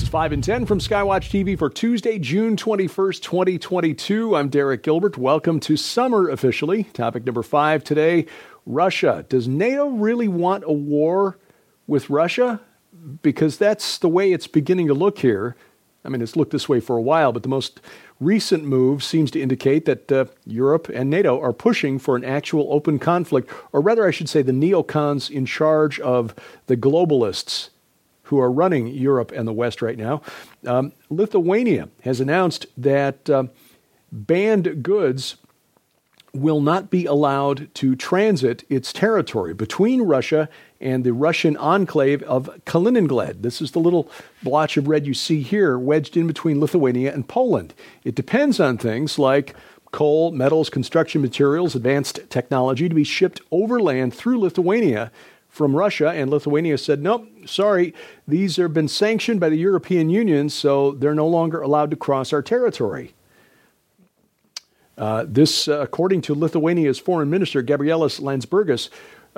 5 and 10 from Skywatch TV for Tuesday, June 21st, 2022. I'm Derek Gilbert. Welcome to summer officially. Topic number 5 today, Russia. Does NATO really want a war with Russia? Because that's the way it's beginning to look here. I mean, it's looked this way for a while, but the most recent move seems to indicate that Europe and NATO are pushing for an actual open conflict, or rather, I should say, the neocons in charge of the globalists who are running Europe and the West right now. Lithuania has announced that banned goods will not be allowed to transit its territory between Russia and the Russian enclave of Kaliningrad. This is the little blotch of red you see here, wedged in between Lithuania and Poland. It depends on things like coal, metals, construction materials, advanced technology to be shipped overland through Lithuania from Russia, and Lithuania said, nope, sorry, these have been sanctioned by the European Union, so they're no longer allowed to cross our territory. This, according to Lithuania's foreign minister, Gabrielis Landsbergis,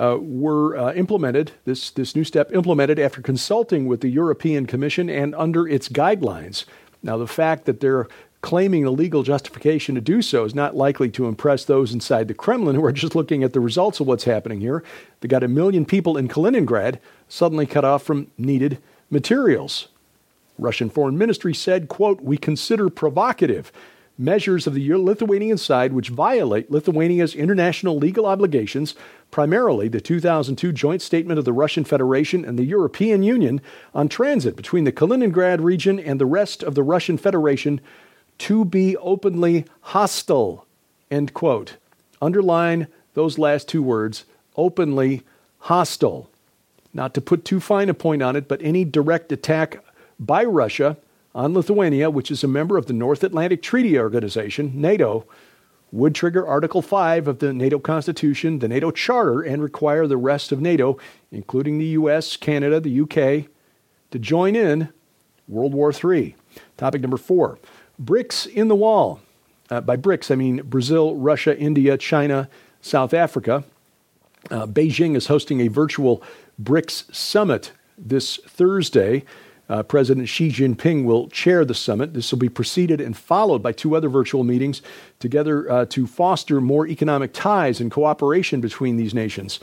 were implemented, this new step implemented after consulting with the European Commission and under its guidelines. Now, the fact that they're claiming a legal justification to do so is not likely to impress those inside the Kremlin who are just looking at the results of what's happening here. They got 1 million people in Kaliningrad suddenly cut off from needed materials. Russian Foreign Ministry said, quote, "We consider provocative measures of the Lithuanian side which violate Lithuania's international legal obligations, primarily the 2002 joint statement of the Russian Federation and the European Union on transit between the Kaliningrad region and the rest of the Russian Federation, to be openly hostile," end quote. Underline those last two words, openly hostile. Not to put too fine a point on it, but any direct attack by Russia on Lithuania, which is a member of the North Atlantic Treaty Organization, NATO, would trigger Article 5 of the NATO Constitution, the NATO Charter, and require the rest of NATO, including the U.S., Canada, the UK, to join in World War III. Topic number 4. BRICS in the wall. By BRICS, I mean Brazil, Russia, India, China, South Africa. Beijing is hosting a virtual BRICS summit this Thursday. President Xi Jinping will chair the summit. This will be preceded and followed by 2 other virtual meetings together to foster more economic ties and cooperation between these nations.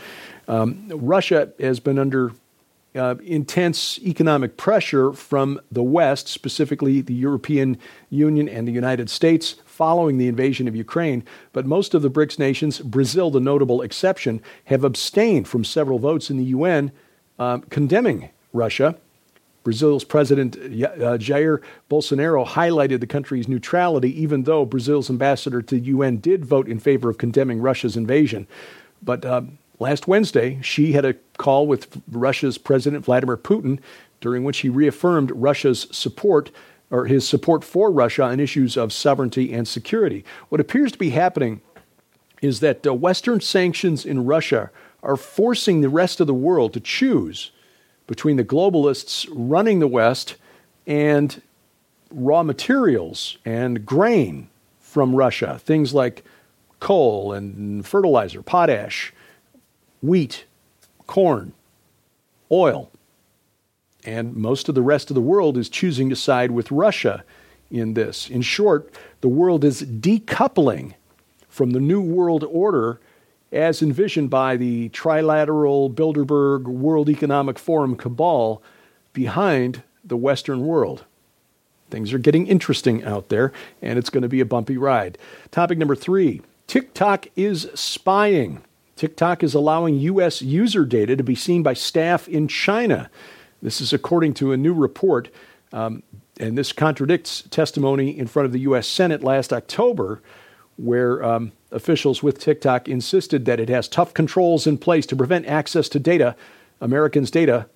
Russia has been under intense economic pressure from the West, specifically the European Union and the United States, following the invasion of Ukraine. But most of the BRICS nations, Brazil the notable exception, have abstained from several votes in the UN condemning Russia. Brazil's President Jair Bolsonaro highlighted the country's neutrality, even though Brazil's ambassador to the UN did vote in favor of condemning Russia's invasion. But last Wednesday, Xi had a call with Russia's President Vladimir Putin, during which he reaffirmed Russia's support, or his support for Russia on issues of sovereignty and security. What appears to be happening is that Western sanctions in Russia are forcing the rest of the world to choose between the globalists running the West and raw materials and grain from Russia, things like coal and fertilizer, potash, wheat, corn, oil. And most of the rest of the world is choosing to side with Russia in this. In short, the world is decoupling from the New World Order as envisioned by the trilateral Bilderberg World Economic Forum cabal behind the Western world. Things are getting interesting out there, and it's going to be a bumpy ride. Topic number 3, TikTok is spying. TikTok is allowing U.S. user data to be seen by staff in China. This is according to a new report, and this contradicts testimony in front of the U.S. Senate last October, where officials with TikTok insisted that it has tough controls in place to prevent access to data, Americans' data,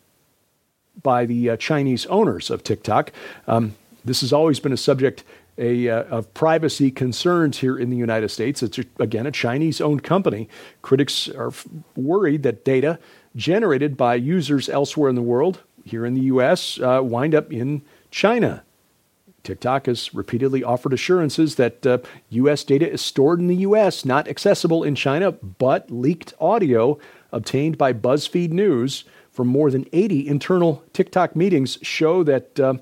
by the Chinese owners of TikTok. This has always been a subject of privacy concerns here in the United States. It's, again, a Chinese-owned company. Critics are worried that data generated by users elsewhere in the world, here in the U.S., wind up in China. TikTok has repeatedly offered assurances that U.S. data is stored in the U.S., not accessible in China, but leaked audio obtained by BuzzFeed News from more than 80 internal TikTok meetings show that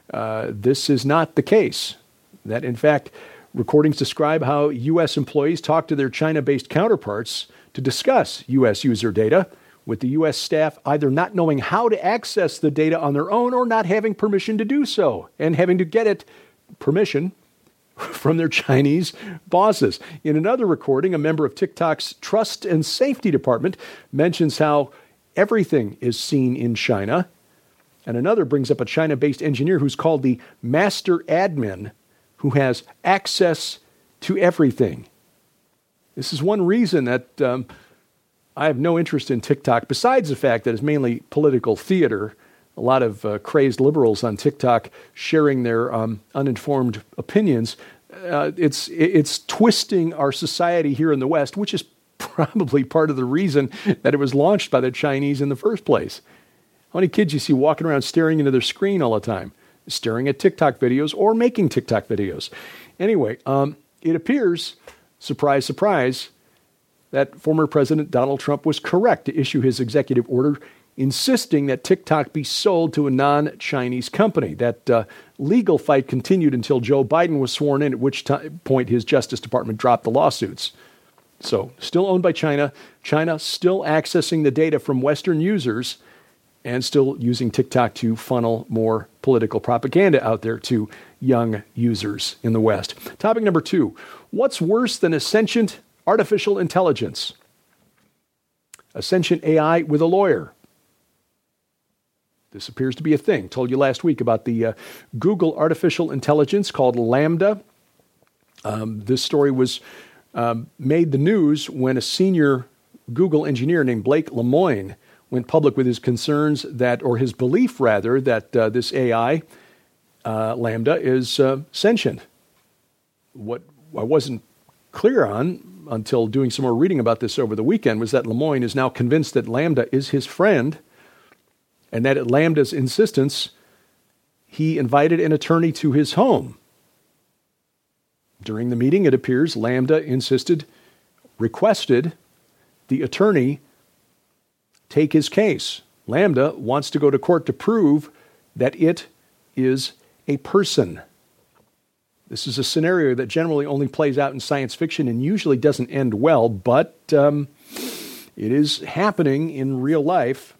this is not the case. That, in fact, recordings describe how U.S. employees talk to their China-based counterparts to discuss U.S. user data, with the U.S. staff either not knowing how to access the data on their own or not having permission to do so, and having to get permission from their Chinese bosses. In another recording, a member of TikTok's Trust and Safety Department mentions how everything is seen in China. And another brings up a China-based engineer who's called the master admin, who has access to everything. This is one reason that I have no interest in TikTok, besides the fact that it's mainly political theater. A lot of crazed liberals on TikTok sharing their uninformed opinions. It's twisting our society here in the West, which is probably part of the reason that it was launched by the Chinese in the first place. How many kids you see walking around staring into their screen all the time, staring at TikTok videos or making TikTok videos? Anyway, it appears, surprise, surprise, that former President Donald Trump was correct to issue his executive order insisting that TikTok be sold to a non-Chinese company. That legal fight continued until Joe Biden was sworn in, at which point his Justice Department dropped the lawsuits. So, still owned by China, China still accessing the data from Western users and still using TikTok to funnel more political propaganda out there to young users in the West. Topic number 2, what's worse than a sentient artificial intelligence? A sentient AI with a lawyer. This appears to be a thing. Told you last week about the Google artificial intelligence called LaMDA. This story was made the news when a senior Google engineer named Blake Lemoine went public with his concerns that, or his belief rather, that this AI, LaMDA, is sentient. What I wasn't clear on until doing some more reading about this over the weekend was that Lemoine is now convinced that LaMDA is his friend, and that at LaMDA's insistence, he invited an attorney to his home. During the meeting, it appears LaMDA requested the attorney take his case. LaMDA wants to go to court to prove that it is a person. This is a scenario that generally only plays out in science fiction and usually doesn't end well, but it is happening in real life.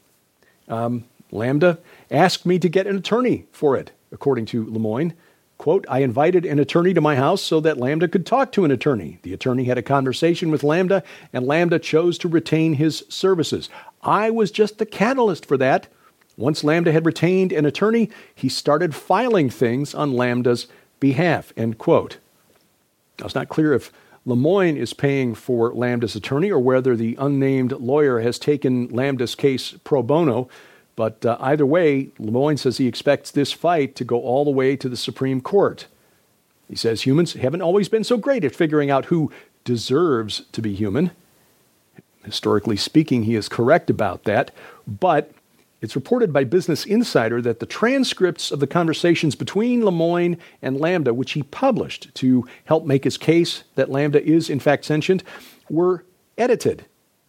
LaMDA asked me to get an attorney for it, according to Lemoine. Quote, I invited an attorney to my house so that LaMDA could talk to an attorney. The attorney had a conversation with LaMDA, and LaMDA chose to retain his services. I was just the catalyst for that. Once LaMDA had retained an attorney, he started filing things on LaMDA's behalf, end quote. Now, it's not clear if Lemoine is paying for LaMDA's attorney or whether the unnamed lawyer has taken LaMDA's case pro bono. But either way, Lemoine says he expects this fight to go all the way to the Supreme Court. He says humans haven't always been so great at figuring out who deserves to be human. Historically speaking, he is correct about that. But it's reported by Business Insider that the transcripts of the conversations between Lemoine and LaMDA, which he published to help make his case that LaMDA is in fact sentient, were edited,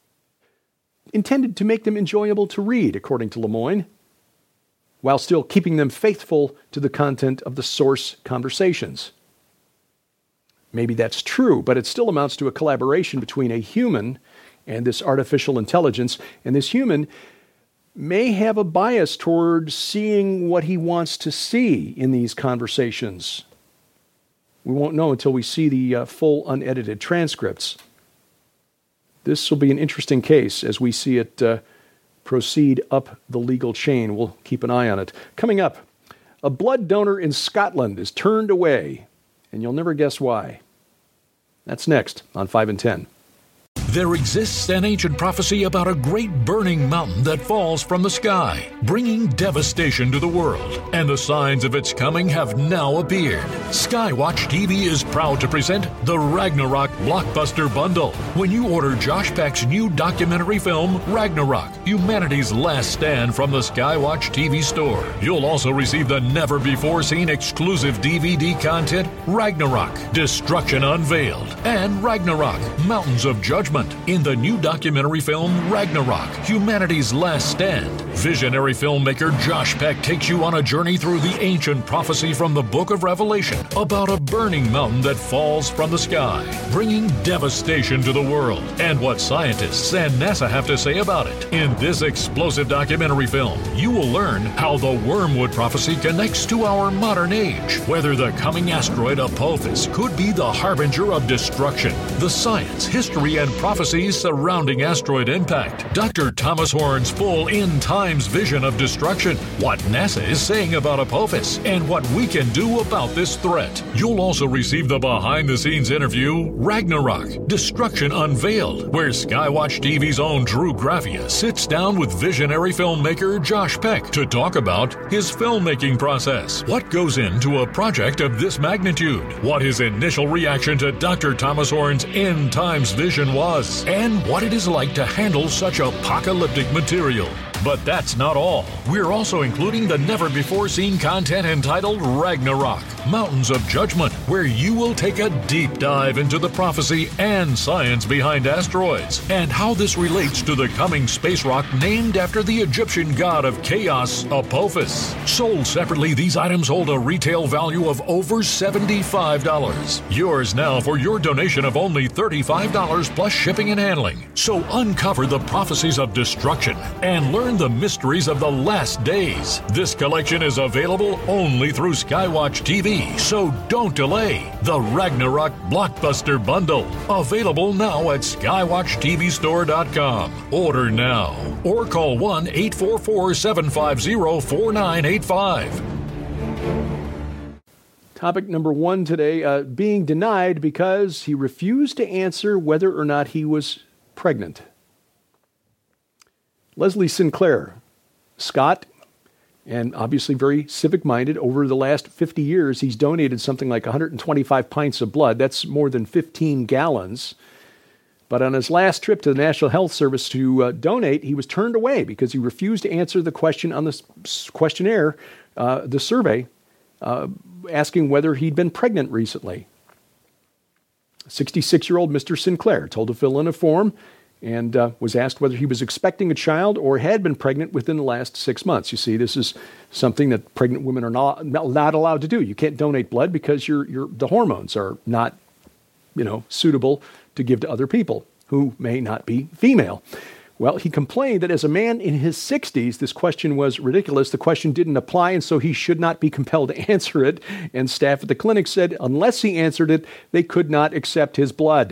intended to make them enjoyable to read, according to Lemoine, while still keeping them faithful to the content of the source conversations. Maybe that's true, but it still amounts to a collaboration between a human and this artificial intelligence, and this human may have a bias toward seeing what he wants to see in these conversations. We won't know until we see the full unedited transcripts. This will be an interesting case as we see it proceed up the legal chain. We'll keep an eye on it. Coming up, a blood donor in Scotland is turned away, and you'll never guess why. That's next on 5 and 10. There exists an ancient prophecy about a great burning mountain that falls from the sky, bringing devastation to the world, and the signs of its coming have now appeared. Skywatch TV is proud to present the Ragnarok Blockbuster Bundle. When you order Josh Peck's new documentary film, Ragnarok, Humanity's Last Stand from the Skywatch TV store, you'll also receive the never-before-seen exclusive DVD content, Ragnarok, Destruction Unveiled, and Ragnarok, Mountains of Judgment. Judgment in the new documentary film Ragnarok, Humanity's Last Stand. Visionary filmmaker Josh Peck takes you on a journey through the ancient prophecy from the book of Revelation about a burning mountain that falls from the sky, bringing devastation to the world, and what scientists and NASA have to say about it. In this explosive documentary film, you will learn how the Wormwood prophecy connects to our modern age, whether the coming asteroid Apophis could be the harbinger of destruction, the science, history, and prophecies surrounding asteroid impact, Dr. Thomas Horn's full end times vision of destruction, what NASA is saying about Apophis, and what we can do about this threat. You'll also receive the behind-the-scenes interview, Ragnarok, Destruction Unveiled, where Skywatch TV's own Drew Graffia sits down with visionary filmmaker Josh Peck to talk about his filmmaking process. What goes into a project of this magnitude? What his initial reaction to Dr. Thomas Horn's end times vision was, and what it is like to handle such apocalyptic material. But that's not all. We're also including the never-before-seen content entitled Ragnarok, Mountains of Judgment, where you will take a deep dive into the prophecy and science behind asteroids, and how this relates to the coming space rock named after the Egyptian god of chaos, Apophis. Sold separately, these items hold a retail value of over $75. Yours now for your donation of only $35 plus shipping and handling. So uncover the prophecies of destruction and learn the mysteries of the last days. This collection is available only through Skywatch TV, so don't delay. The Ragnarok Blockbuster Bundle, available now at skywatchtvstore.com. Order now or call 1-844-750-4985. Topic number one today, being denied because he refused to answer whether or not he was pregnant. Leslie Sinclair, Scott, and obviously very civic-minded. Over the last 50 years, he's donated something like 125 pints of blood. That's more than 15 gallons. But on his last trip to the National Health Service to donate, he was turned away because he refused to answer the question on the questionnaire, the survey, asking whether he'd been pregnant recently. 66-year-old Mr. Sinclair told to fill in a form and was asked whether he was expecting a child or had been pregnant within the last 6 months. You see, this is something that pregnant women are not allowed to do. You can't donate blood because the hormones are not, suitable to give to other people who may not be female. Well, he complained that as a man in his 60s, this question was ridiculous. The question didn't apply, and so he should not be compelled to answer it. And staff at the clinic said unless he answered it, they could not accept his blood.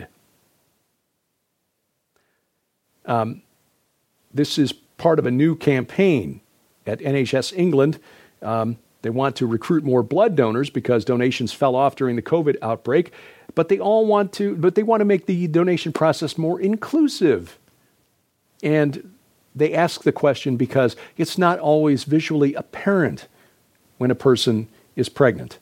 This is part of a new campaign at NHS England. They want to recruit more blood donors because donations fell off during the COVID outbreak, but they want to make the donation process more inclusive. And they ask the question because it's not always visually apparent when a person is pregnant.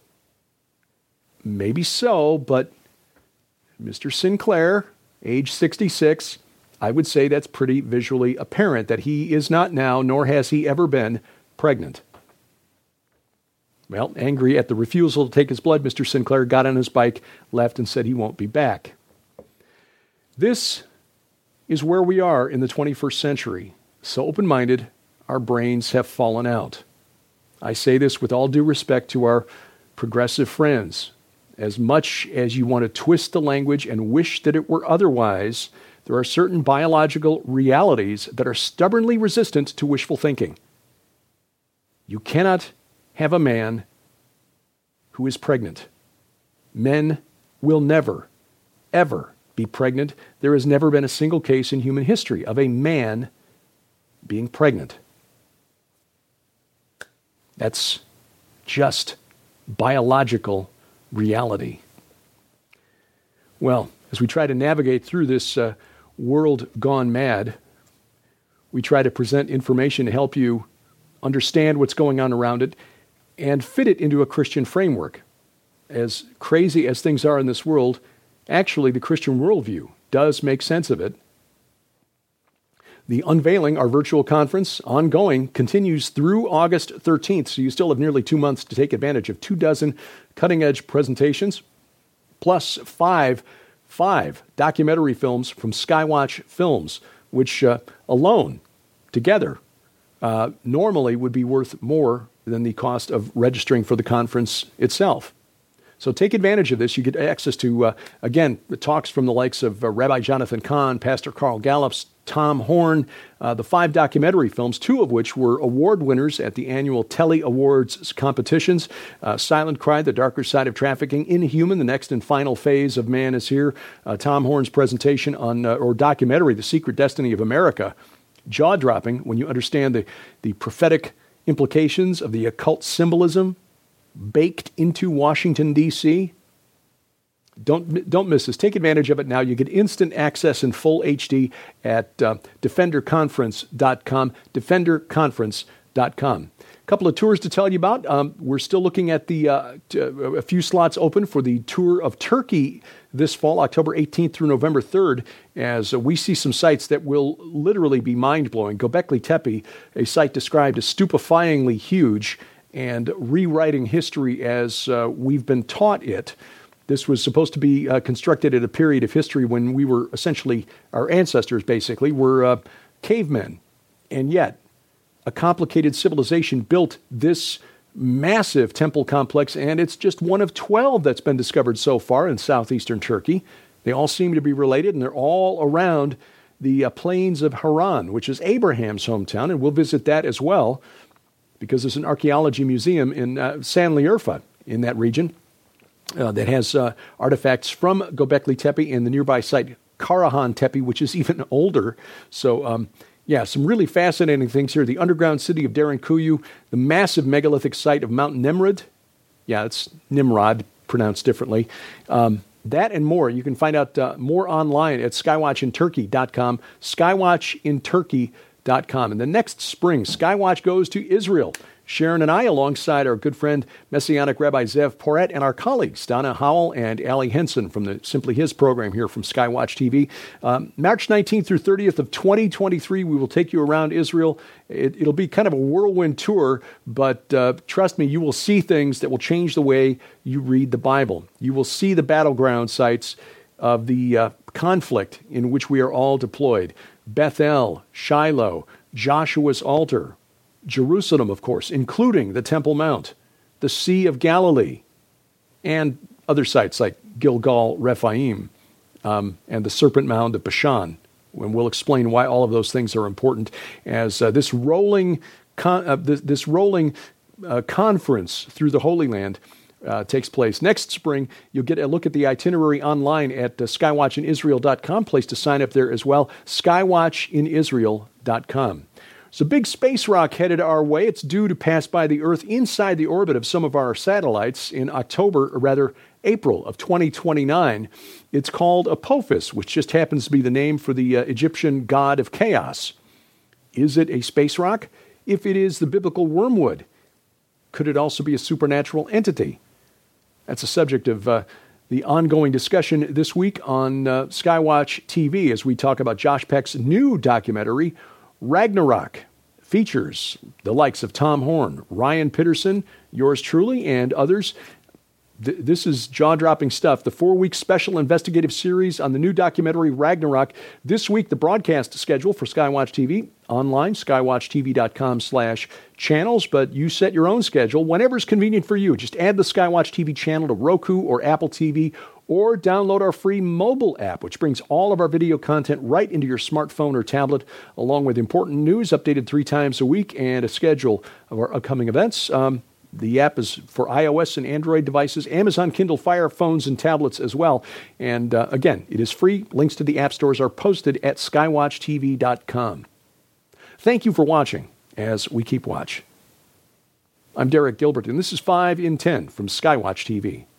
Maybe so, but Mr. Sinclair, age 66, I would say that's pretty visually apparent that he is not now, nor has he ever been, pregnant. Well, angry at the refusal to take his blood, Mr. Sinclair got on his bike, left, and said he won't be back. This is where we are in the 21st century. So open-minded, our brains have fallen out. I say this with all due respect to our progressive friends. As much as you want to twist the language and wish that it were otherwise, there are certain biological realities that are stubbornly resistant to wishful thinking. You cannot have a man who is pregnant. Men will never, ever be pregnant. There has never been a single case in human history of a man being pregnant. That's just biological reality. Well, as we try to navigate through this world gone mad, we try to present information to help you understand what's going on around it and fit it into a Christian framework. As crazy as things are in this world, actually the Christian worldview does make sense of it. The Unveiling, our virtual conference, ongoing, continues through August 13th, so you still have nearly 2 months to take advantage of 24 cutting-edge presentations, plus 5 5 documentary films from Skywatch Films, which alone, together, normally would be worth more than the cost of registering for the conference itself. So take advantage of this. You get access to, again, the talks from the likes of Rabbi Jonathan Cahn, Pastor Carl Gallups, Tom Horn, the 5 documentary films, 2 of which were award winners at the annual Telly Awards competitions. Silent Cry, The Darker Side of Trafficking, Inhuman, The Next and Final Phase of Man is Here, Tom Horn's presentation on, or documentary, The Secret Destiny of America. Jaw-dropping when you understand the prophetic implications of the occult symbolism baked into Washington, D.C. Don't miss this. Take advantage of it now. You get instant access in full HD at defenderconference.com, defenderconference.com. A couple of tours to tell you about. We're still looking at a few slots open for the tour of Turkey this fall, October 18th through November 3rd, as we see some sites that will literally be mind-blowing. Göbekli Tepe, a site described as stupefyingly huge, and rewriting history as we've been taught it. This was supposed to be constructed at a period of history when we were essentially, our ancestors basically, were cavemen. And yet, a complicated civilization built this massive temple complex, and it's just one of 12 that's been discovered so far in southeastern Turkey. They all seem to be related, and they're all around the plains of Haran, which is Abraham's hometown, and we'll visit that as well, because there's an archaeology museum in Sanliurfa in that region that has artifacts from Göbekli Tepe and the nearby site Karahan Tepe, which is even older. So, some really fascinating things here. The underground city of Derinkuyu, the massive megalithic site of Mount Nemrut. Yeah, it's Nimrod, pronounced differently. That and more. You can find out more online at skywatchinturkey.com, skywatchinturkey.com. And the next spring, Skywatch goes to Israel. Sharon and I, alongside our good friend Messianic Rabbi Zev Poret, and our colleagues Donna Howell and Allie Henson from the Simply His program here from Skywatch TV. March 19th through 30th of 2023, we will take you around Israel. It'll be kind of a whirlwind tour, but trust me, you will see things that will change the way you read the Bible. You will see the battleground sites of the conflict in which we are all deployed. Bethel, Shiloh, Joshua's altar, Jerusalem, of course, including the Temple Mount, the Sea of Galilee, and other sites like Gilgal, Rephaim, and the Serpent Mound of Bashan. And we'll explain why all of those things are important as this rolling conference through the Holy Land takes place. Next spring, you'll get a look at the itinerary online at skywatchinisrael.com, place to sign up there as well, skywatchinisrael.com. So big space rock headed our way. It's due to pass by the Earth inside the orbit of some of our satellites in April of 2029. It's called Apophis, which just happens to be the name for the Egyptian god of chaos. Is it a space rock? If it is the biblical wormwood, could it also be a supernatural entity? That's a subject of the ongoing discussion this week on Skywatch TV as we talk about Josh Peck's new documentary, Ragnarok. Features the likes of Tom Horn, Ryan Pitterson, yours truly, and others. This is jaw-dropping stuff. The 4-week special investigative series on the new documentary Ragnarok. This week, the broadcast schedule for Skywatch TV online, skywatchtv.com/channels, but you set your own schedule whenever it's convenient for you. Just add the Skywatch TV channel to Roku or Apple TV, or download our free mobile app, which brings all of our video content right into your smartphone or tablet, along with important news updated 3 times a week and a schedule of our upcoming events. The app is for iOS and Android devices, Amazon Kindle Fire phones and tablets as well. And again, it is free. Links to the app stores are posted at skywatchtv.com. Thank you for watching as we keep watch. I'm Derek Gilbert, and this is 5 in 10 from Skywatch TV.